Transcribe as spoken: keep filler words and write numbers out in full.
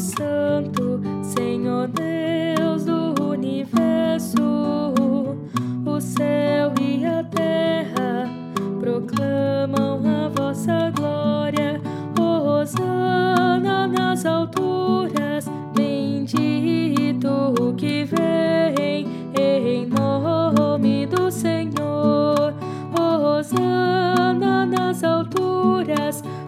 Santo, Senhor Deus do universo. O céu e a terra proclamam a vossa glória. Hosana nas alturas, bendito o que vem em nome do Senhor. Hosana nas alturas,